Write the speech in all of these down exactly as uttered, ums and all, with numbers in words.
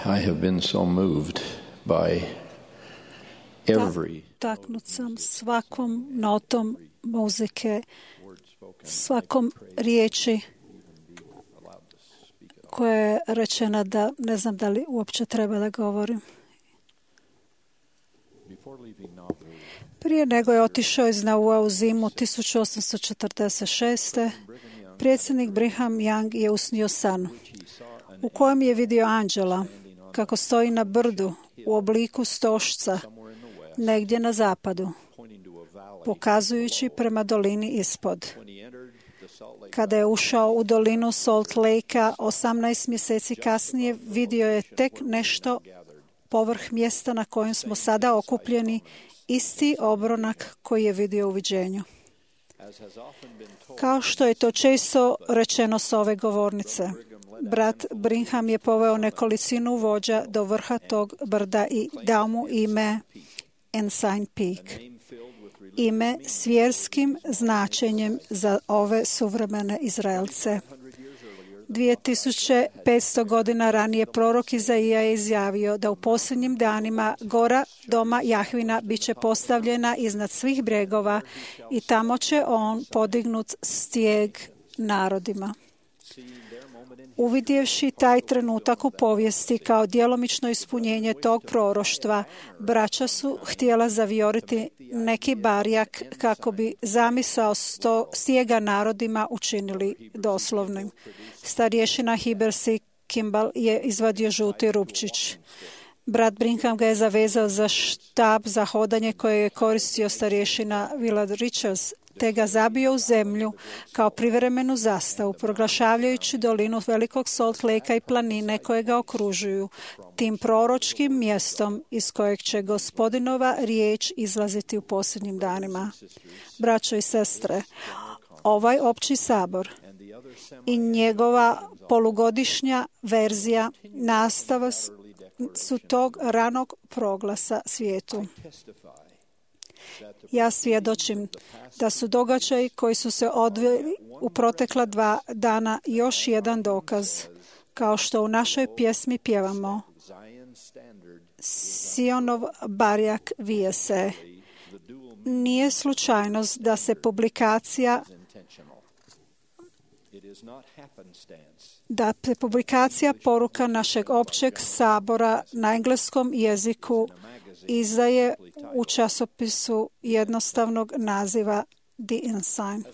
I have been so moved by every taknut sam svakom notom muzike, svakom riječi koja je rečena da ne znam da li uopće treba da govorim. Prije nego je otišao iz Naua u zimu tisuću osamsto četrdeset šeste. predsjednik Brigham Young je usnio san u kojem je vidio anđela kako stoji na brdu u obliku stošca negdje na zapadu, pokazujući prema dolini ispod. Kada je ušao u dolinu Salt Lake-a osamnaest mjeseci kasnije, vidio je tek nešto povrh mjesta na kojem smo sada okupljeni, isti obronak koji je vidio u viđenju. Kao što je to često rečeno s ove govornice, brat Brigham je poveo nekolicinu vođa do vrha tog brda i dao mu ime Ensign Peak, ime s vjerskim značenjem za ove suvremene Izraelce. dvije tisuće petsto godina ranije prorok Izaija je izjavio da u posljednjim danima gora doma Jahvina bit će postavljena iznad svih bregova i tamo će on podignut stijeg narodima. Uvidjevši taj trenutak u povijesti kao djelomično ispunjenje tog proroštva, braća su htjela zavijoriti neki barjak kako bi zamisao sto stijega narodima učinili doslovnim. Starješina Heber C. Kimball je izvadio žuti rupčić. Brat Brigham ga je zavezao za štab za hodanje koje je koristio starješina Willard Richards, te ga zabio u zemlju kao privremenu zastavu, proglašavajući dolinu velikog Salt Lake-a i planine koje ga okružuju, tim proročkim mjestom iz kojeg će Gospodinova riječ izlaziti u posljednjim danima. Braćo i sestre, ovaj opći sabor i njegova polugodišnja verzija nastava su tog ranog proglasa svijetu. Ja svjedočim da su događaji koji su se odvili u protekla dva dana još jedan dokaz, kao što u našoj pjesmi pjevamo Sionov barjak vije se. Nije slučajnost da se publikacija da se publikacija poruka našeg općeg sabora na engleskom jeziku izdaje u časopisu jednostavnog naziva The Ensign.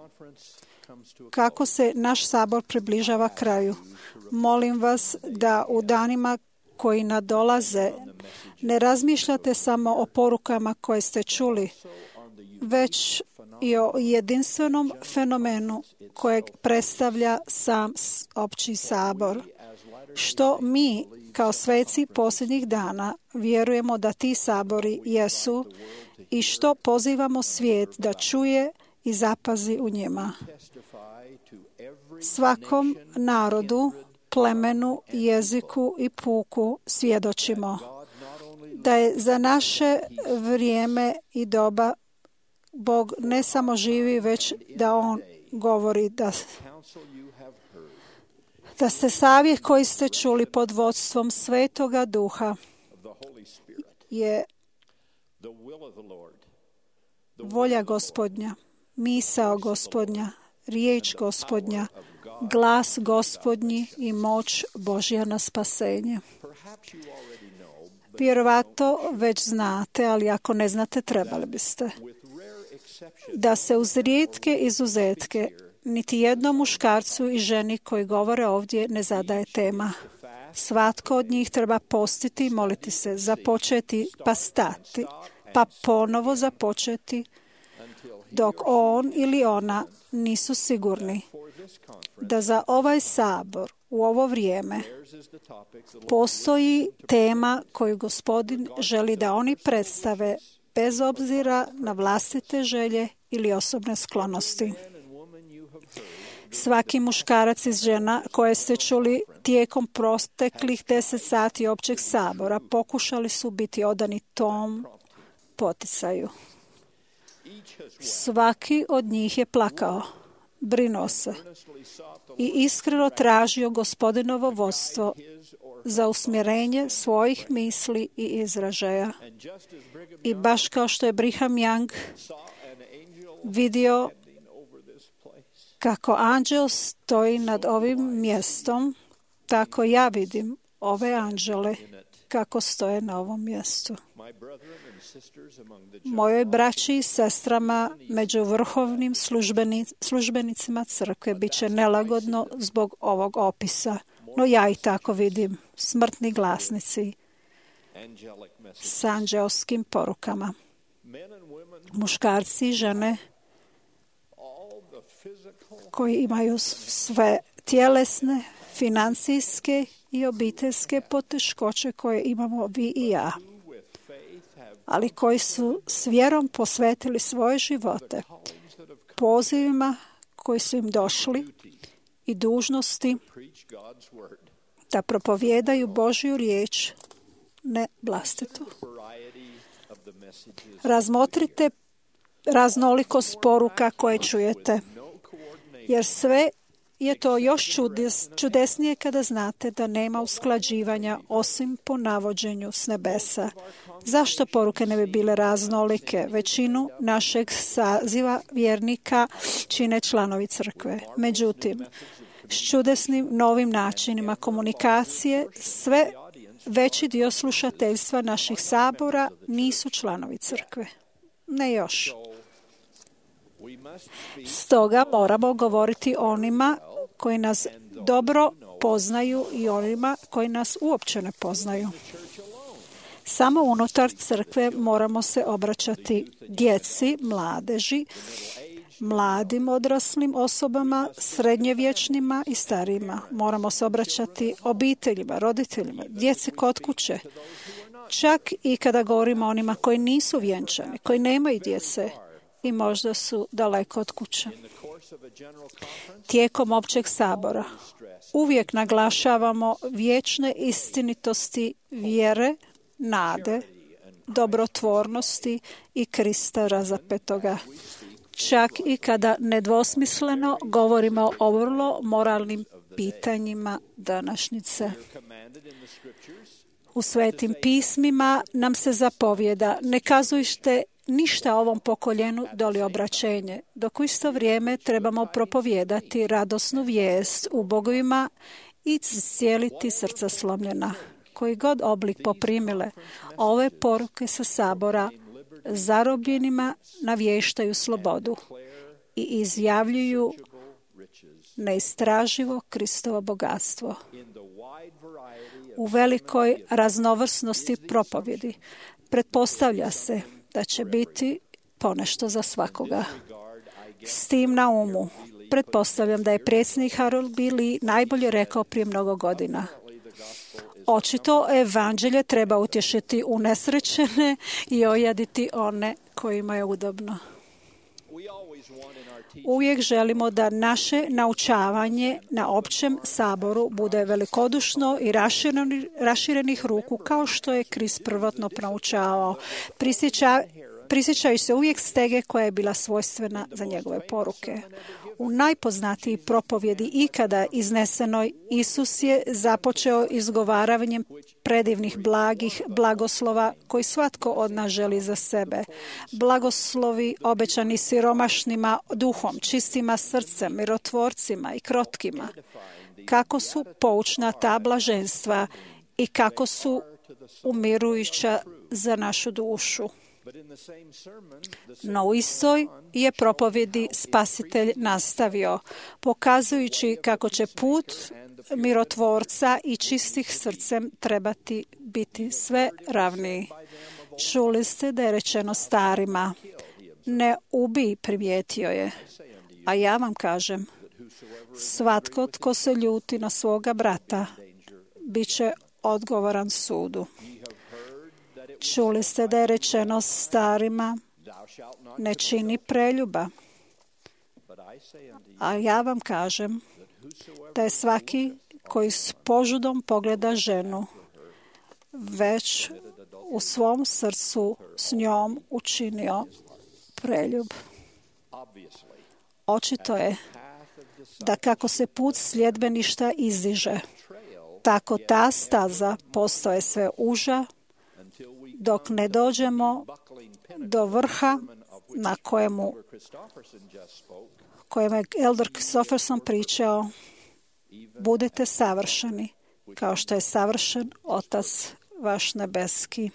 Kako se naš sabor približava kraju, molim vas da u danima koji nadolaze ne razmišljate samo o porukama koje ste čuli, već i o jedinstvenom fenomenu kojeg predstavlja sam opći sabor. Što mi, kao sveci posljednjih dana, vjerujemo da ti sabori jesu i što pozivamo svijet da čuje i zapazi u njima. Svakom narodu, plemenu, jeziku i puku svjedočimo da je za naše vrijeme i doba Bog ne samo živi, već da On govori da, da ste savjet koji ste čuli pod vodstvom Svetoga Duha je volja Gospodnja, misao Gospodnja, riječ Gospodnja, glas Gospodnji i moć Božja na spasenje. Vjerovatno već znate, ali ako ne znate, trebali biste. Da se uz rijetke izuzetke niti jednom muškarcu i ženi koji govore ovdje ne zadaje tema. Svatko od njih treba postiti i moliti se, započeti pa stati, pa ponovo započeti dok on ili ona nisu sigurni da za ovaj sabor u ovo vrijeme postoji tema koju Gospodin želi da oni predstave bez obzira na vlastite želje ili osobne sklonosti. Svaki muškarac i žena koje ste čuli tijekom proteklih deset sati općeg sabora pokušali su biti odani tom poticaju. Svaki od njih je plakao, brinuo se i iskreno tražio Gospodinovo vodstvo za usmjerenje svojih misli i izražaja. I baš kao što je Brigham Young vidio kako anđel stoji nad ovim mjestom, tako ja vidim ove anđele kako stoje na ovom mjestu. Mojoj braći i sestrama među vrhovnim službeni, službenicima crkve bit će nelagodno zbog ovog opisa, no ja i tako vidim smrtni glasnici s anđelskim porukama. Muškarci i žene koji imaju sve tjelesne, financijske i obiteljske poteškoće koje imamo vi i ja, ali koji su s vjerom posvetili svoje živote pozivima koji su im došli i dužnosti da propovijedaju Božju riječ, ne vlastitu. Razmotrite raznolikost poruka koje čujete, jer sve je to još čudes, čudesnije kada znate da nema usklađivanja osim po navođenju s nebesa. Zašto poruke ne bi bile raznolike? Većinu našeg saziva vjernika čine članovi crkve. Međutim, s čudesnim novim načinima komunikacije sve veći dio slušateljstva naših sabora nisu članovi crkve. Ne još. Stoga moramo govoriti onima koji nas dobro poznaju i onima koji nas uopće ne poznaju. Samo unutar crkve moramo se obraćati djeci, mladeži, mladim odraslim osobama, srednjevječnima i starijima. Moramo se obraćati obiteljima, roditeljima, djeci kod kuće. Čak i kada govorimo o onima koji nisu vjenčani, koji nemaju djece i možda su daleko od kuće. Tijekom općeg sabora uvijek naglašavamo vječne istinitosti vjere, nade, dobrotvornosti i Krista razapetoga. Čak i kada nedvosmisleno govorimo o vrlo moralnim pitanjima današnjice. U svetim pismima nam se zapovjeda: ne kazujte ništa ovom pokoljenu doli obraćenje, dok u isto vrijeme trebamo propovijedati radosnu vijest u bogovima i cijeliti srca slomljena. Koji god oblik poprimile, ove poruke sa sabora zarobljenima navještaju slobodu i izjavljuju neistraživo Kristovo bogatstvo. U velikoj raznovrsnosti propovjedi pretpostavlja se da će biti ponešto za svakoga. S tim na umu, pretpostavljam da je predsjednik Harold Billy najbolje rekao prije mnogo godina: očito evanđelje treba utješiti unesrećene i ojaditi one kojima je udobno. Uvijek želimo da naše naučavanje na općem saboru bude velikodušno i raširenih ruku, kao što je Krist prvotno proučavao. Prisjeća, prisjećaju se uvijek stege koja je bila svojstvena za njegove poruke. U najpoznatiji propovjedi ikada iznesenoj, Isus je započeo izgovaravanjem predivnih blagih blagoslova koji svatko od nas želi za sebe. Blagoslovi obećani siromašnima duhom, čistima srcem, mirotvorcima i krotkima. Kako su poučna ta blaženstva i kako su umirujuća za našu dušu. No u istoj je propovjedi Spasitelj nastavio, pokazujući kako će put mirotvorca i čistih srcem trebati biti sve ravniji. Čuli ste da je rečeno starima: ne ubij, primijetio je. A ja vam kažem, svatko tko se ljuti na svoga brata, bit će odgovoran sudu. Čuli ste da je rečeno starima: ne čini preljuba. A ja vam kažem da je svaki koji s požudom pogleda ženu, već u svom srcu s njom učinio preljub. Očito je da kako se put sljedbeništva izdiže, Tako ta staza postaje sve uža dok ne dođemo do vrha na kojemu kojem je Elder Christofferson pričao: budite savršeni kao što je savršen Otac vaš nebeski.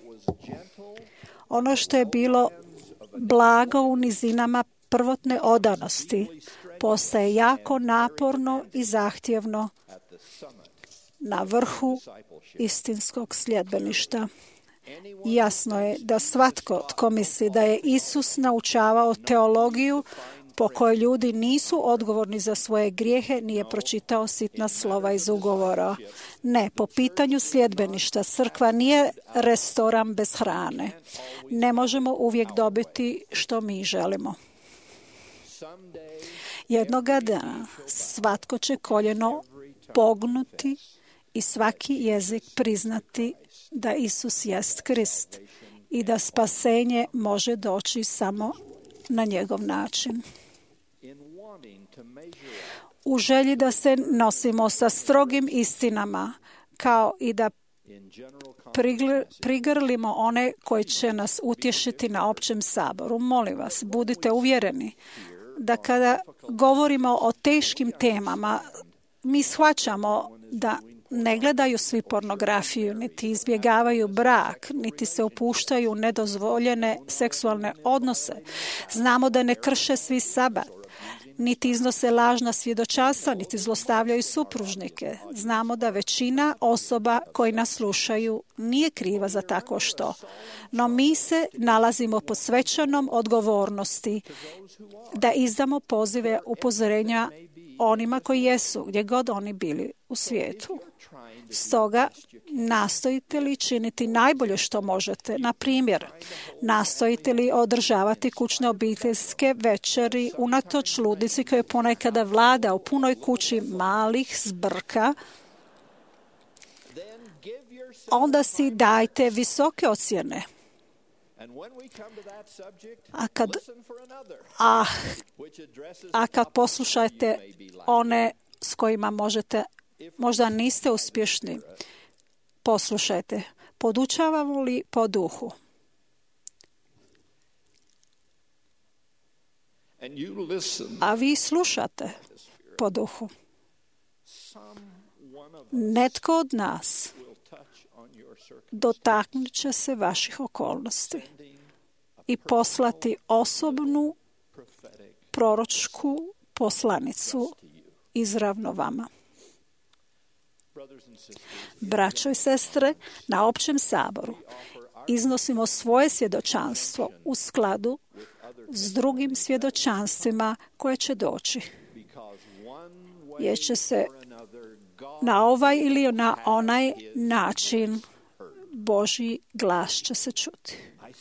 Ono što je bilo blago u nizinama prvotne odanosti postaje jako naporno i zahtjevno na vrhu istinskog sljedbeništva. Jasno je da svatko tko misli da je Isus naučavao teologiju po kojoj ljudi nisu odgovorni za svoje grijehe, nije pročitao sitna slova iz ugovora. Ne, po pitanju sljedbeništva crkva nije restoran bez hrane. Ne možemo uvijek dobiti što mi želimo. Jednoga dana svatko će koljeno pognuti i svaki jezik priznati da Isus jest Krist i da spasenje može doći samo na njegov način. U želji da se nosimo sa strogim istinama, kao i da prigrlimo one koji će nas utješiti na općem saboru. Molim vas, budite uvjereni da kada govorimo o teškim temama, mi shvaćamo da ne gledaju svi pornografiju, niti izbjegavaju brak, niti se upuštaju u nedozvoljene seksualne odnose. Znamo da ne krše svi sabat, niti iznose lažna svjedočanstva, niti zlostavljaju supružnike. Znamo da većina osoba koji nas slušaju nije kriva za tako što. No mi se nalazimo pod svečanom odgovornosti da izdamo pozive upozorenja onima koji jesu, gdje god oni bili u svijetu. Stoga, nastojite li činiti najbolje što možete? Na primjer, nastojite li održavati kućne obiteljske večeri unatoč ludici koje ponekada vlada u punoj kući malih zbrka? Onda si dajte visoke ocjene. A kad, a, a kad poslušajte one s kojima možete, možda niste uspješni, poslušajte. Podučavamo li po duhu? A vi slušate po duhu. Netko od nas dotaknut će se vaših okolnosti i poslati osobnu proročku poslanicu izravno vama. Braćo i sestre, na općem saboru iznosimo svoje svjedočanstvo u skladu s drugim svjedočanstvima koje će doći. Jer će se na ovaj ili na onaj način Božji glas će se čuti.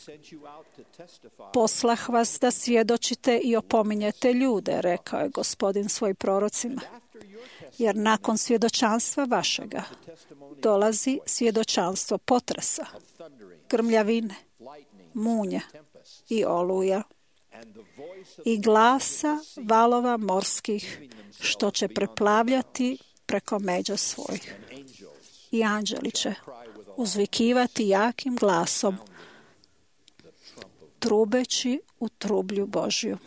Poslah vas da svjedočite i opominjete ljude, rekao je Gospodin svojim prorocima. Jer nakon svjedočanstva vašega dolazi svjedočanstvo potresa, grmljavine, munja i oluja i glasa valova morskih što će preplavljati preko međa svojih. I anđeli će uzvikivati jakim glasom, trubeći u trublju Božju.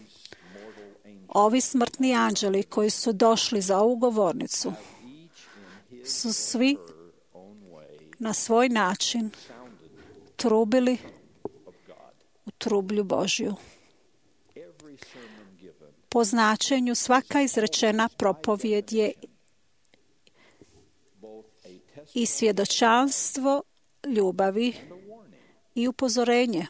Ovi smrtni anđeli koji su došli za ovu govornicu su svi na svoj način trubili u trublju Božju. Po značenju svaka izrečena propovjed je i svjedočanstvo ljubavi i upozorenje,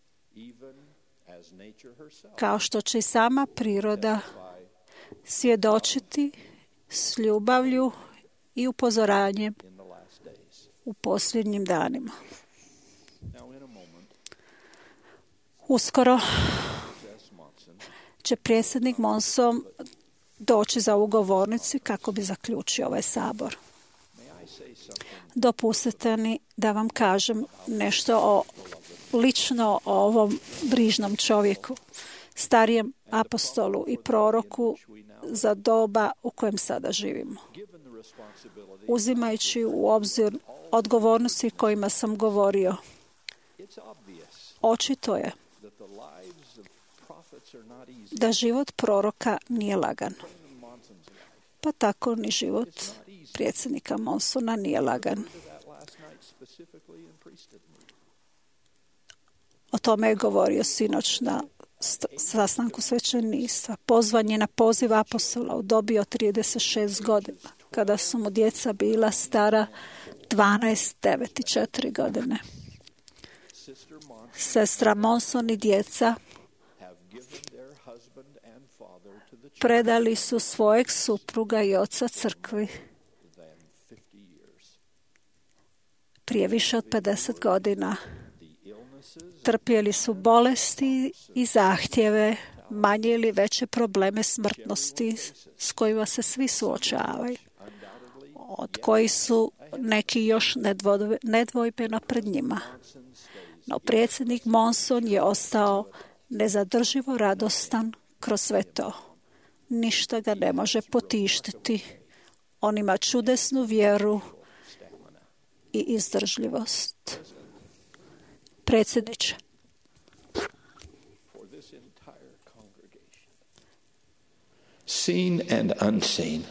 kao što će i sama priroda svjedočiti s ljubavlju i upozoranjem u posljednjim danima. Uskoro će predsjednik Monson doći za ovu govornicu kako bi zaključio ovaj sabor. Dopustite mi da vam kažem nešto o, lično o ovom brižnom čovjeku, starijem apostolu i proroku za doba u kojem sada živimo. uzimajući u obzir odgovornosti kojima sam govorio. Očito je da život proroka nije lagan. Pa tako ni život predsjednika Monsona nije lagan. O tome je govorio sinoć na sastanku svećeništva. Pozvan je na poziv apostola u dobi od trideset šest godina, kada su mu djeca bila stara dvanaest, devet i četiri godine. Sestra Monson i djeca predali su svojeg supruga i oca crkvi prije više od pedeset godina. Trpjeli su bolesti i zahtjeve, manje ili veće probleme smrtnosti s kojima se svi suočavaju, od kojih su neki još nedvojbeno pred njima. No predsjednik Monson je ostao nezadrživo radostan kroz sve to. Ništa ga ne može potištiti. On ima čudesnu vjeru i izdržljivost. Predsjedniče, seen and unseen,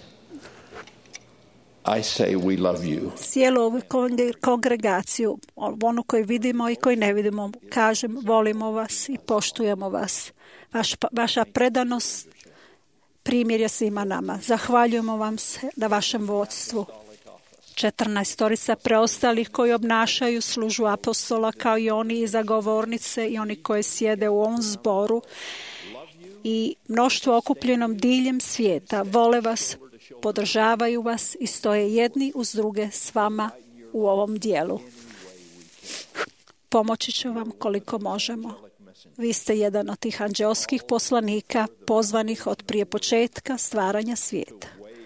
I say we love you. Cijelu ovu kongregaciju, onu koju vidimo i koju ne vidimo, kažem, volimo vas i poštujemo vas. Vaš, vaša predanost primjer je svima nama. Zahvaljujemo vam se na vašem vodstvu. Četrnaestorica preostalih koji obnašaju službu apostola, kao i oni iza govornice i oni koji sjede u ovom zboru i mnoštvo okupljenom diljem svijeta, vole vas, podržavaju vas i stoje jedni uz druge s vama u ovom dijelu. Pomoći ću vam koliko možemo. Vi ste jedan od tih anđelskih poslanika pozvanih od prije početka stvaranja svijeta.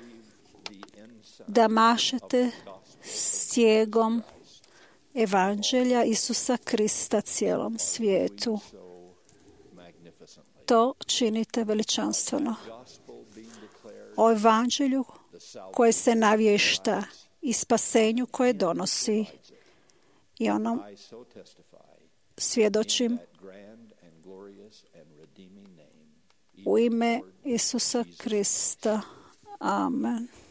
Da mašete stjegom evanđelja Isusa Krista cijelom svijetu. To činite veličanstveno. O evanđelju koje se navješta i spasenju koje donosi, i onom svjedočim u ime Isusa Krista. Amen.